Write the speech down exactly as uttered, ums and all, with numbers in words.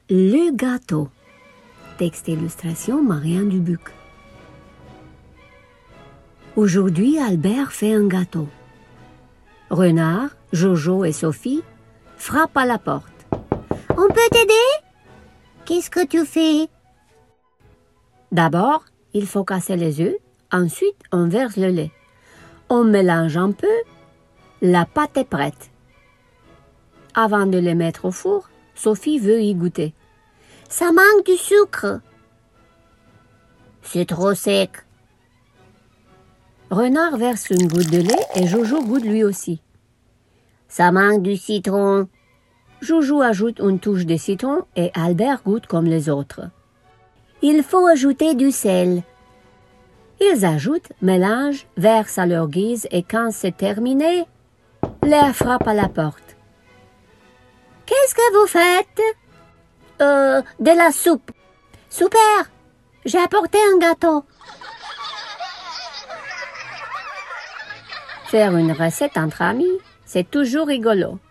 Le gâteau. Texte et illustration Marianne Dubuc. Aujourd'hui, Albert fait un gâteau. Renard, Jojo et Sophie frappent à la porte. On peut t'aider? Qu'est-ce que tu fais? D'abord, il faut casser les œufs, ensuite on verse le lait. On mélange un peu, la pâte est prête. Avant de les mettre au four, Sophie veut y goûter. Ça manque du sucre. C'est trop sec. Renard verse une goutte de lait et Jojo goûte lui aussi. Ça manque du citron. Jojo ajoute une touche de citron et Albert goûte comme les autres. Il faut ajouter du sel. Ils ajoutent, mélangent, versent à leur guise et quand c'est terminé, Léa frappe à la porte. Qu'est-ce que vous faites? Euh, de la soupe. Super! J'ai apporté un gâteau. Faire une recette entre amis, c'est toujours rigolo.